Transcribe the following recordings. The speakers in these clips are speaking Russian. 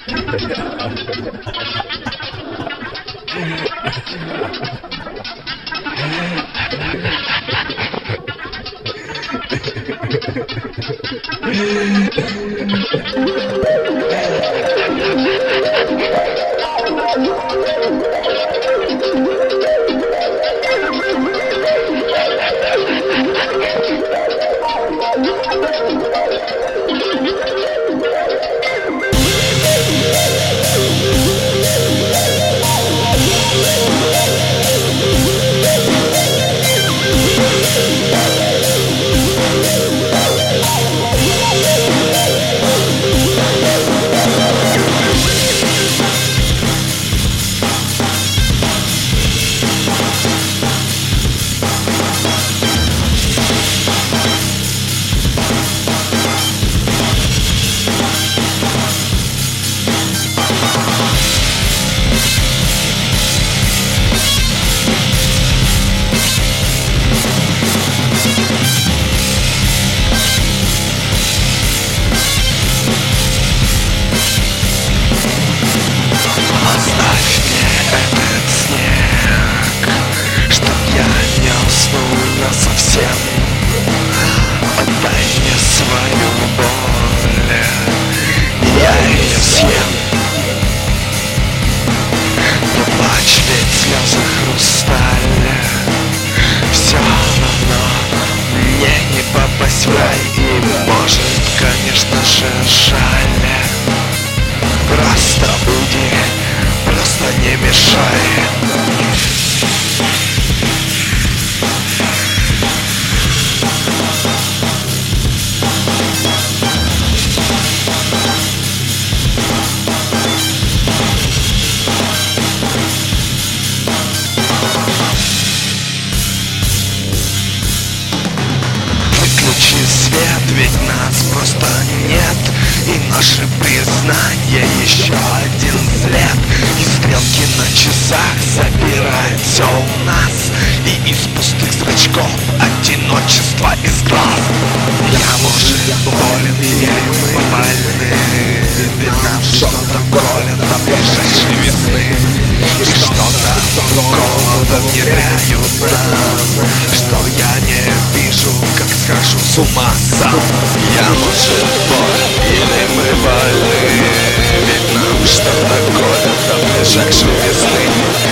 Ведь нас просто нет, и наши признания еще один след. И стрелки на часах забирают все у нас, и из пустых зрачков одиночество из глаз. Я, может, болен, или мы больны, ведь нам что-то колет до ближайшей весны. И что-то в голову внедряют нам, что я не вижу, как схожу с ума сам. Я, может, болен, или мы больны, ведь нам что-то колет до ближайшей весны.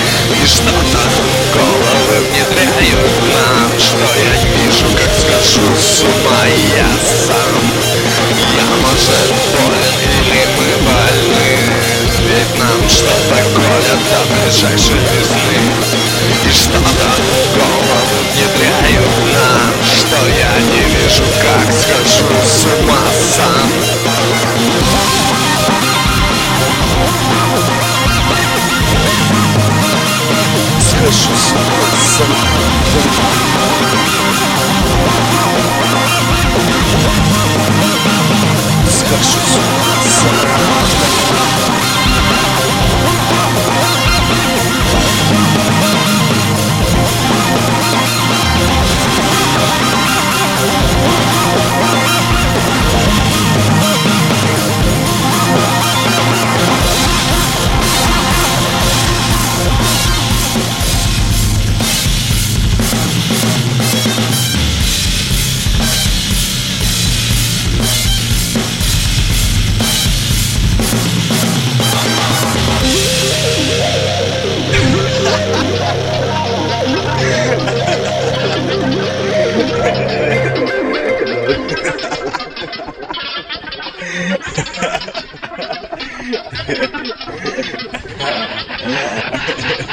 И что-то в голову внедряют нам, что я не вижу, как схожу с ума я сам. Я, может, болен, или мы больны, ведь нам что-то колет до ближайшей весны. И что-то в голову внедряют нам, что я не вижу, как схожу с ума сам. Схожу с ума сам. Схожу с ума сам. Ha ha ha.